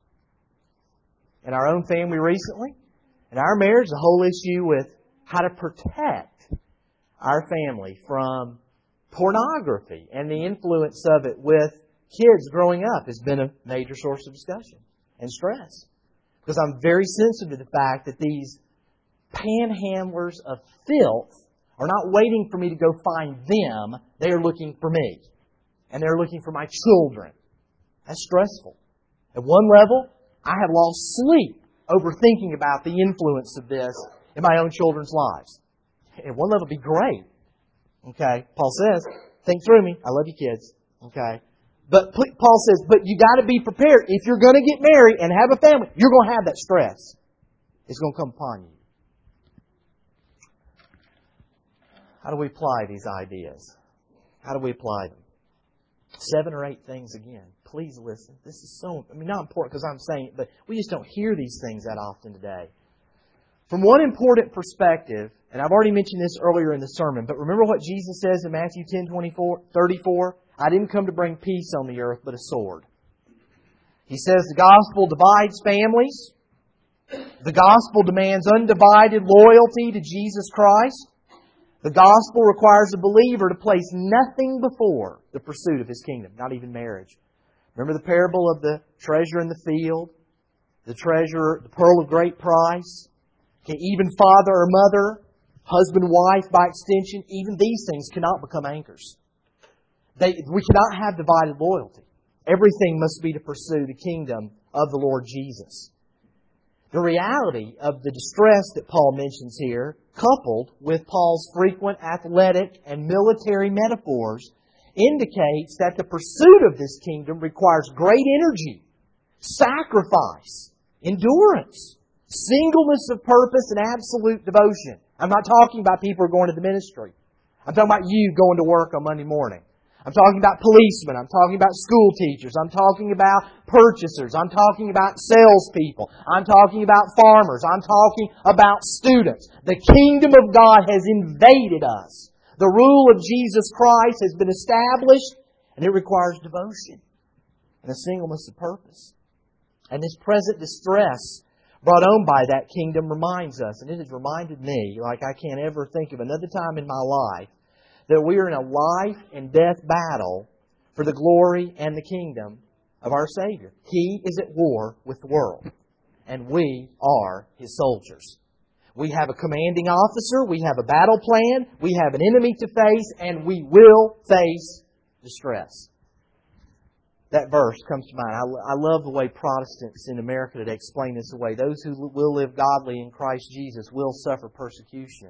In our own family recently, in our marriage, the whole issue with how to protect our family from pornography and the influence of it with kids growing up has been a major source of discussion and stress. Because I'm very sensitive to the fact that these panhandlers of filth are not waiting for me to go find them. They are looking for me. And they're looking for my children. That's stressful. At one level, I have lost sleep over thinking about the influence of this in my own children's lives. At one level, it'd be great. Okay, Paul says, think through me. I love you kids. Okay, but Paul says, but you got to be prepared. If you're going to get married and have a family, you're going to have that stress. It's going to come upon you. How do we apply these ideas? How do we apply them? Seven or eight things again. Please listen. This is so, I mean, not important because I'm saying it, but we just don't hear these things that often today. From one important perspective, and I've already mentioned this earlier in the sermon, but remember what Jesus says in Matthew ten twenty-four, thirty-four? I didn't come to bring peace on the earth, but a sword. He says the gospel divides families. The gospel demands undivided loyalty to Jesus Christ. The gospel requires a believer to place nothing before the pursuit of His kingdom, not even marriage. Remember the parable of the treasure in the field? The treasure, the pearl of great price? Okay, even father or mother husband and wife by extension, even these things cannot become anchors. They, we cannot have divided loyalty. Everything must be to pursue the kingdom of the Lord Jesus. The reality of the distress that Paul mentions here, coupled with Paul's frequent athletic and military metaphors, indicates that the pursuit of this kingdom requires great energy, sacrifice, endurance, singleness of purpose, and absolute devotion. I'm not talking about people who are going to the ministry. I'm talking about you going to work on Monday morning. I'm talking about policemen. I'm talking about school teachers. I'm talking about purchasers. I'm talking about salespeople. I'm talking about farmers. I'm talking about students. The kingdom of God has invaded us. The rule of Jesus Christ has been established, and it requires devotion and a singleness of purpose. And this present distress brought on by that kingdom reminds us, and it has reminded me, like I can't ever think of another time in my life, that we are in a life and death battle for the glory and the kingdom of our Savior. He is at war with the world, and we are His soldiers. We have a commanding officer, we have a battle plan, we have an enemy to face, and we will face distress. That verse comes to mind. I, I love the way Protestants in America today explain this away. Those who will live godly in Christ Jesus will suffer persecution.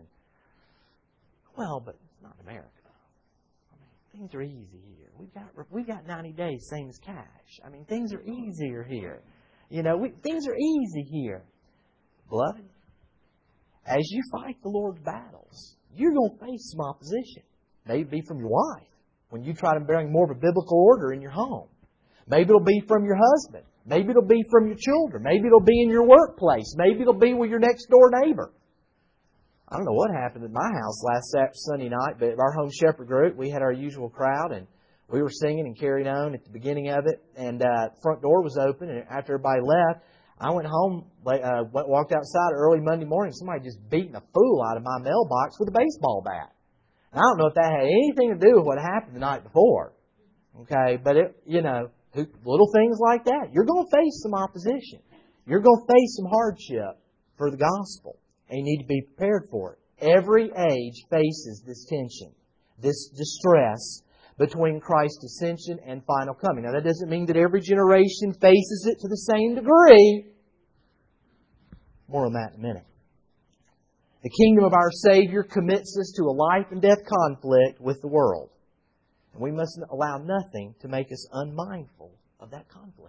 Well, but not in America. I mean, things are easy here. We've got we've got ninety days, same as cash. I mean, things are easier here. You know, we, things are easy here. Beloved, as you fight the Lord's battles, you're going to face some opposition. Maybe from your wife, when you try to bring more of a biblical order in your home. Maybe it'll be from your husband. Maybe it'll be from your children. Maybe it'll be in your workplace. Maybe it'll be with your next door neighbor. I don't know what happened at my house last Sunday night, but our home shepherd group, we had our usual crowd, and we were singing and carrying on at the beginning of it, and uh, the front door was open, and after everybody left, I went home, uh, walked outside early Monday morning, somebody just beating a fool out of my mailbox with a baseball bat. And I don't know if that had anything to do with what happened the night before, okay, but it, you know, little things like that. You're going to face some opposition. You're going to face some hardship for the gospel. And you need to be prepared for it. Every age faces this tension, this distress between Christ's ascension and final coming. Now, that doesn't mean that every generation faces it to the same degree. More on that in a minute. The kingdom of our Savior commits us to a life and death conflict with the world. And we must allow nothing to make us unmindful of that conflict.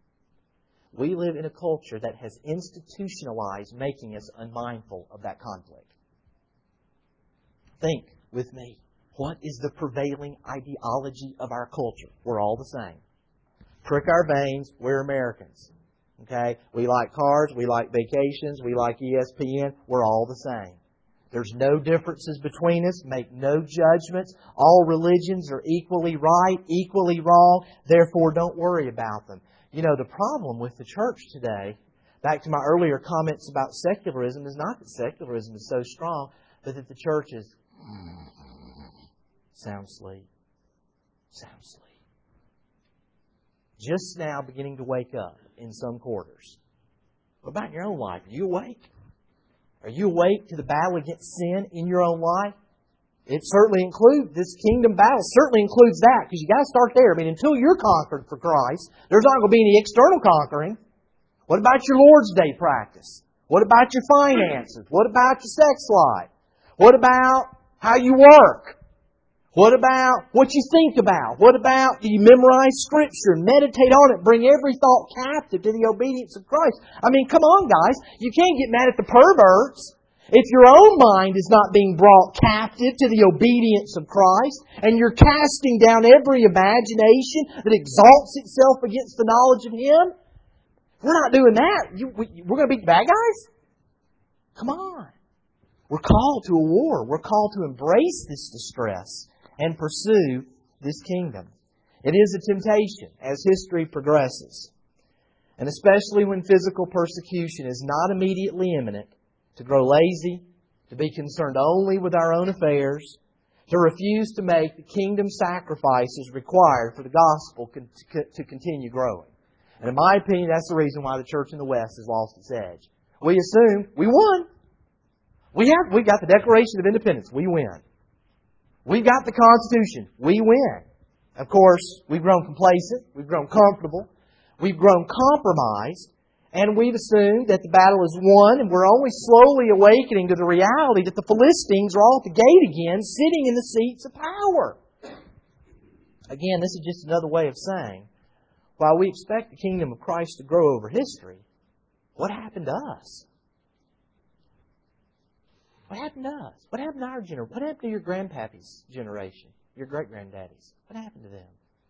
We live in a culture that has institutionalized making us unmindful of that conflict. Think with me. What is the prevailing ideology of our culture? We're all the same. Prick our veins, we're Americans. Okay? We like cars, we like vacations, we like E S P N. We're all the same. There's no differences between us. Make no judgments. All religions are equally right, equally wrong. Therefore, don't worry about them. You know, the problem with the church today, back to my earlier comments about secularism, is not that secularism is so strong, but that the church is sound asleep. Sound asleep. Just now beginning to wake up in some quarters. What about in your own life? Are you awake? Are you awake to the battle against sin in your own life? It certainly includes, this kingdom battle certainly includes that, because you've got to start there. I mean, until you're conquered for Christ, there's not going to be any external conquering. What about your Lord's Day practice? What about your finances? What about your sex life? What about how you work? What about what you think about? What about, do you memorize Scripture and meditate on it, bring every thought captive to the obedience of Christ? I mean, come on, guys. You can't get mad at the perverts. If your own mind is not being brought captive to the obedience of Christ, and you're casting down every imagination that exalts itself against the knowledge of Him, we're not doing that. You, we, we're going to beat the bad guys? Come on. We're called to a war. We're called to embrace this distress and pursue this kingdom. It is a temptation as history progresses, and especially when physical persecution is not immediately imminent, to grow lazy, to be concerned only with our own affairs, to refuse to make the kingdom sacrifices required for the gospel to continue growing. And in my opinion, that's the reason why the church in the West has lost its edge. We assumed we won. We have, we've got the Declaration of Independence. We win. We've got the Constitution. We win. Of course, we've grown complacent. We've grown comfortable. We've grown compromised. And we've assumed that the battle is won, and we're only slowly awakening to the reality that the Philistines are all at the gate again, sitting in the seats of power. Again, this is just another way of saying, while we expect the kingdom of Christ to grow over history, what happened to us? What happened to us? What happened to our generation? What happened to your grandpappy's generation? Your great-granddaddies? What happened to them?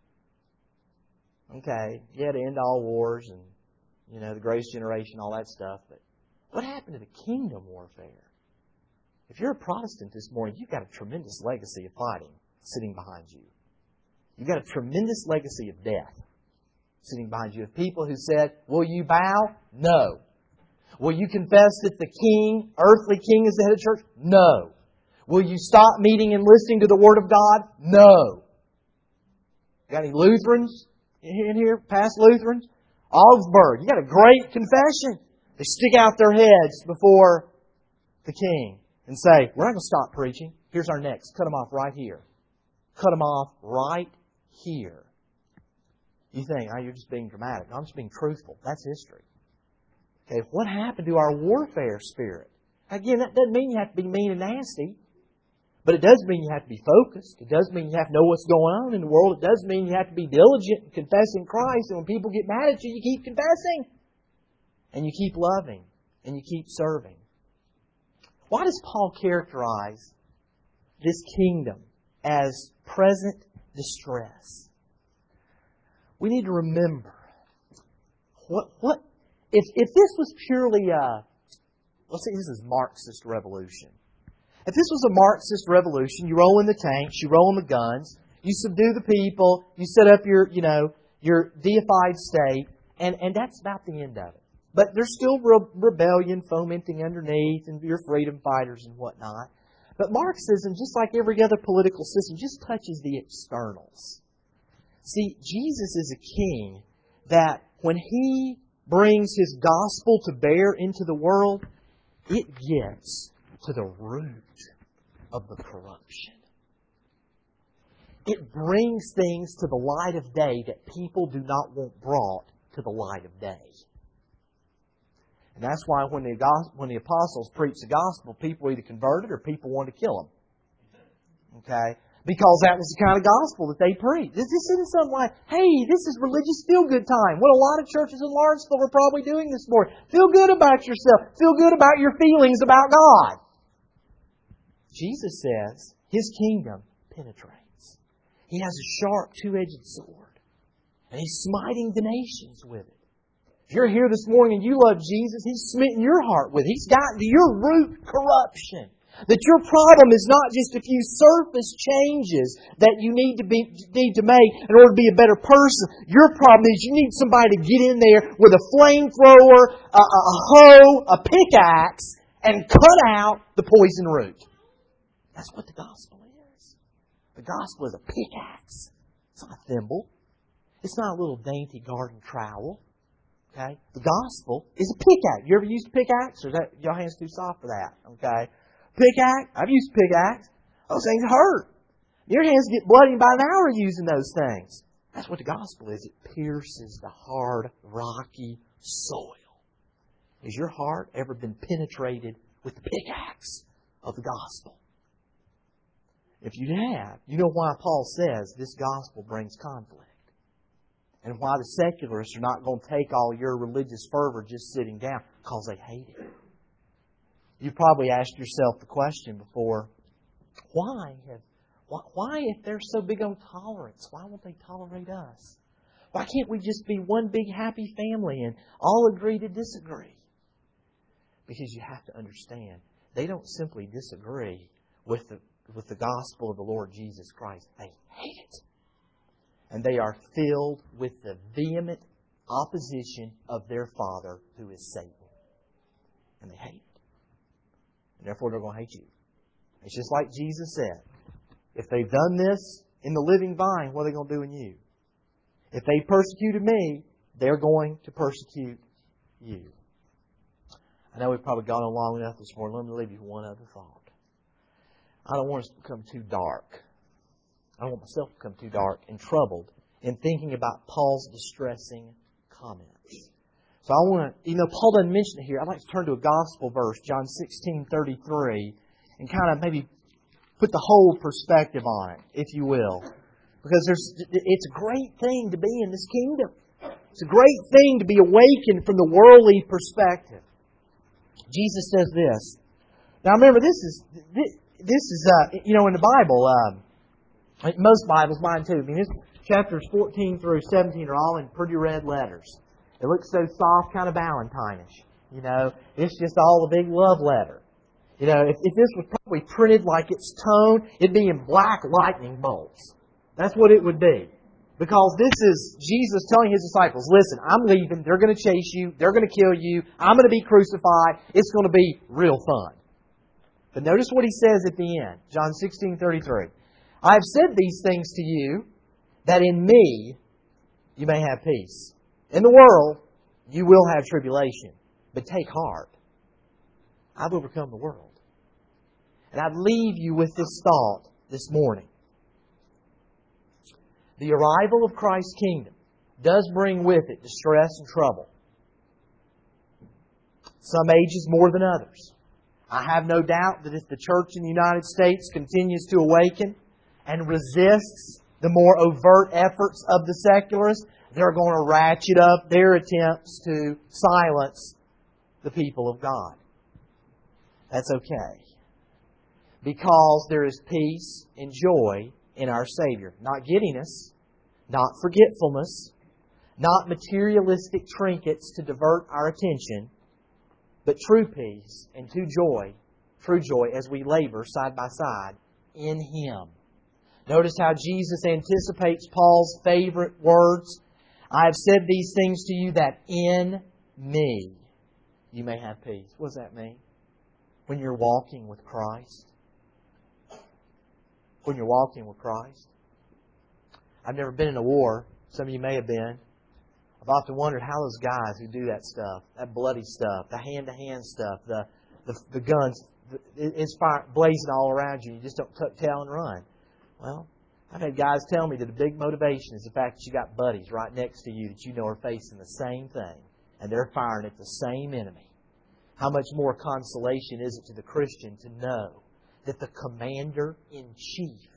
Okay, yeah, to end all wars and, you know, the grace generation, all that stuff, but what happened to the kingdom warfare? If you're a Protestant this morning, you've got a tremendous legacy of fighting sitting behind you. You've got a tremendous legacy of death sitting behind you. Of people who said, will you bow? No. Will you confess that the king, earthly king, is the head of the church? No. Will you stop meeting and listening to the Word of God? No. Got any Lutherans in here? Past Lutherans? Augsburg. You got a great confession. They stick out their heads before the king and say, we're not going to stop preaching. Here's our next. Cut them off right here. Cut them off right here. You think, oh, you're just being dramatic. No, I'm just being truthful. That's history. Okay, what happened to our warfare spirit? Again, that doesn't mean you have to be mean and nasty. But it does mean you have to be focused. It does mean you have to know what's going on in the world. It does mean you have to be diligent in confessing Christ. And when people get mad at you, you keep confessing. And you keep loving. And you keep serving. Why does Paul characterize this kingdom as present distress? We need to remember what what if if this was purely a let's say this is Marxist revolution. If this was a Marxist revolution, you roll in the tanks, you roll in the guns, you subdue the people, you set up your you know your deified state, and and that's about the end of it. But there's still re- rebellion fomenting underneath, and your freedom fighters and whatnot. But Marxism, just like every other political system, just touches the externals. See, Jesus is a king that when He brings His gospel to bear into the world, it gets to the root of the corruption. It brings things to the light of day that people do not want brought to the light of day. And that's why when the, when the apostles preached the gospel, people were either converted or people wanted to kill them. Okay? Because that was the kind of gospel that they preached. This, this isn't something like, hey, this is religious feel-good time. What a lot of churches in Lawrenceville are probably doing this morning. Feel good about yourself. Feel good about your feelings about God. Jesus says His kingdom penetrates. He has a sharp two-edged sword. And He's smiting the nations with it. If you're here this morning and you love Jesus, He's smitten your heart with it. He's gotten to your root corruption. That your problem is not just a few surface changes that you need to be need to make in order to be a better person. Your problem is you need somebody to get in there with a flamethrower, a, a, a hoe, a pickaxe, and cut out the poison root. That's what the gospel is. The gospel is a pickaxe. It's not a thimble. It's not a little dainty garden trowel. Okay? The gospel is a pickaxe. You ever used a pickaxe? Or is that your hands too soft for that? Okay? Pickaxe. I've used pickaxe. Those things hurt. Your hands get bloody in about an hour using those things. That's what the gospel is. It pierces the hard, rocky soil. Has your heart ever been penetrated with the pickaxe of the gospel? If you have, you know why Paul says this gospel brings conflict. And why the secularists are not going to take all your religious fervor just sitting down. Because they hate it. You've probably asked yourself the question before, why have, why, why if they're so big on tolerance, why won't they tolerate us? Why can't we just be one big happy family and all agree to disagree? Because you have to understand, they don't simply disagree with the, with the gospel of the Lord Jesus Christ. They hate it. And they are filled with the vehement opposition of their father, who is Satan. And they hate it. And therefore they're going to hate you. It's just like Jesus said. If they've done this in the living vine, what are they going to do in you? If they persecuted me, they're going to persecute you. I know we've probably gone on long enough this morning. Let me leave you with one other thought. I don't want us to become too dark. I don't want myself to become too dark and troubled in thinking about Paul's distressing comments. So I want to, even though Paul doesn't mention it here, I'd like to turn to a gospel verse, John sixteen thirty-three, and kind of maybe put the whole perspective on it, if you will. Because there's, it's a great thing to be in this kingdom. It's a great thing to be awakened from the worldly perspective. Jesus says this. Now remember, this is, this, this is uh, you know, in the Bible, um, most Bibles, mine too, I mean, this, chapters fourteen through seventeen are all in pretty red letters. It looks so soft, kind of Valentine-ish. You know, it's just all a big love letter. You know, if, if this was probably printed like its tone, it'd be in black lightning bolts. That's what it would be. Because this is Jesus telling His disciples, listen, I'm leaving. They're going to chase you. They're going to kill you. I'm going to be crucified. It's going to be real fun. But notice what He says at the end. John sixteen thirty-three. I have said these things to you, that in Me you may have peace. In the world you will have tribulation. But take heart. I've overcome the world. And I'd leave you with this thought this morning. The arrival of Christ's kingdom does bring with it distress and trouble. Some ages more than others. I have no doubt that if the church in the United States continues to awaken and resists the more overt efforts of the secularists, they're going to ratchet up their attempts to silence the people of God. That's okay. Because there is peace and joy in our Savior. Not giddiness, not forgetfulness, not materialistic trinkets to divert our attention, but true peace and true joy, true joy as we labor side by side in Him. Notice how Jesus anticipates Paul's favorite words. I have said these things to you that in Me you may have peace. What does that mean? When you're walking with Christ. When you're walking with Christ. I've never been in a war. Some of you may have been. I've often wondered how those guys who do that stuff, that bloody stuff, the hand-to-hand stuff, the the, the guns, it's fire blazing all around you. You just don't tuck tail and run. Well, I've had guys tell me that the big motivation is the fact that you got buddies right next to you that you know are facing the same thing, and they're firing at the same enemy. How much more consolation is it to the Christian to know that the Commander-in-Chief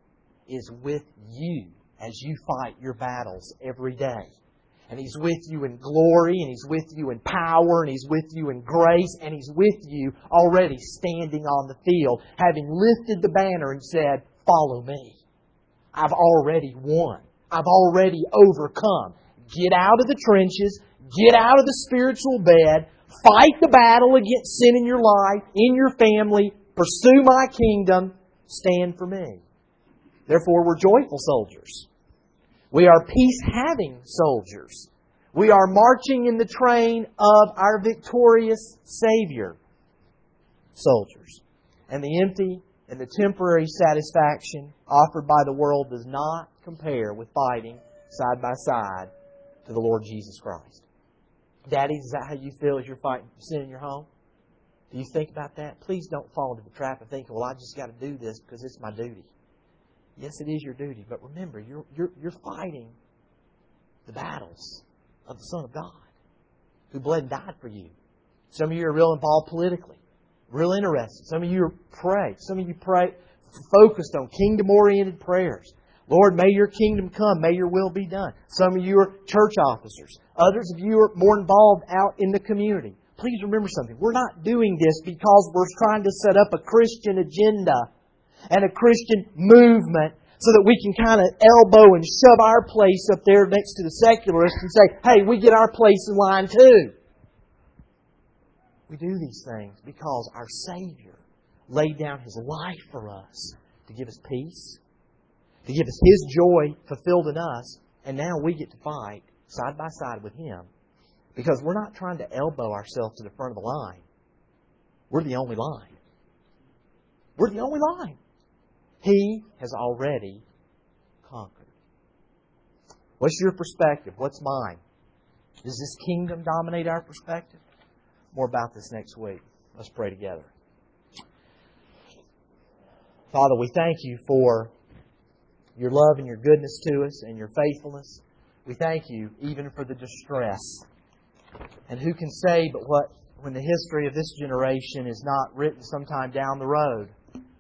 is with you as you fight your battles every day. And He's with you in glory, and He's with you in power, and He's with you in grace, and He's with you already standing on the field, having lifted the banner and said, follow me. I've already won. I've already overcome. Get out of the trenches. Get out of the spiritual bed. Fight the battle against sin in your life, in your family. Pursue My kingdom. Stand for Me. Therefore, we're joyful soldiers. We are peace-having soldiers. We are marching in the train of our victorious Savior soldiers. And the empty and the temporary satisfaction offered by the world does not compare with fighting side by side to the Lord Jesus Christ. Daddies, is that how you feel as you're fighting sin in your home? Do you think about that? Please don't fall into the trap of thinking, well, I just got to do this because it's my duty. Yes, it is your duty, but remember, you're, you're, you're fighting the battles of the Son of God who bled and died for you. Some of you are real involved politically, real interested. Some of you are pray. Some of you pray focused on kingdom-oriented prayers. Lord, may Your kingdom come. May Your will be done. Some of you are church officers. Others of you are more involved out in the community. Please remember something. We're not doing this because we're trying to set up a Christian agenda and a Christian movement so that we can kind of elbow and shove our place up there next to the secularists and say, hey, we get our place in line too. We do these things because our Savior laid down His life for us to give us peace, to give us His joy fulfilled in us, and now we get to fight side by side with Him because we're not trying to elbow ourselves to the front of the line. We're the only line. We're the only line. He has already conquered. What's your perspective? What's mine? Does this kingdom dominate our perspective? more about this next week. Let's pray together. Father, we thank You for Your love and Your goodness to us and Your faithfulness. We thank You even for the distress. And who can say but what when the history of this generation is not written sometime down the road?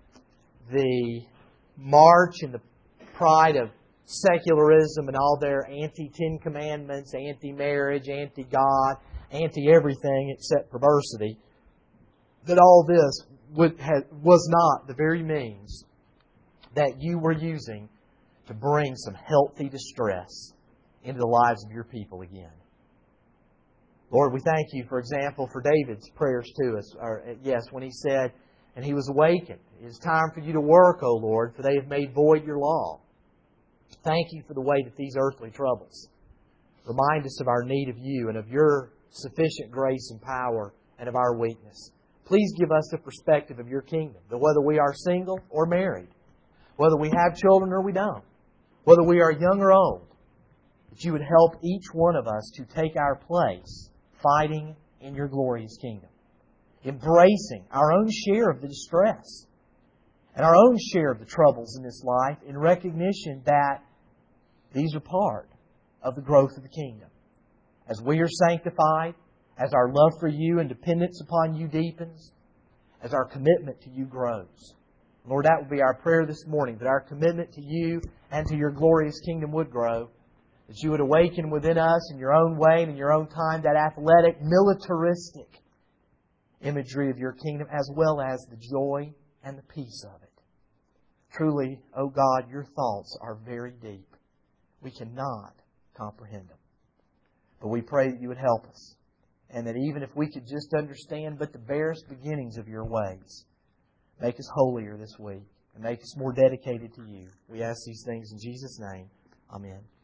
The march and the pride of secularism and all their anti-Ten Commandments, anti-marriage, anti-God, anti-everything except perversity, that all this would have, was not the very means that You were using to bring some healthy distress into the lives of Your people again. Lord, we thank You, for example, for David's prayers to us. Or, yes, when he said, and he was awakened, it is time for You to work, O Lord, for they have made void Your law. Thank You for the way that these earthly troubles remind us of our need of You and of Your sufficient grace and power and of our weakness. Please give us the perspective of Your kingdom, that whether we are single or married, whether we have children or we don't, whether we are young or old, that You would help each one of us to take our place fighting in Your glorious kingdom, embracing our own share of the distress and our own share of the troubles in this life in recognition that these are part of the growth of the kingdom. As we are sanctified, as our love for You and dependence upon You deepens, as our commitment to You grows. Lord, that would be our prayer this morning, that our commitment to You and to Your glorious kingdom would grow, that You would awaken within us in Your own way and in Your own time that athletic, militaristic imagery of Your kingdom, as well as the joy and the peace of it. Truly, O God, Your thoughts are very deep. We cannot comprehend them. But we pray that You would help us, and that even if we could just understand but the barest beginnings of Your ways, make us holier this week and make us more dedicated to You. We ask these things in Jesus' name. Amen.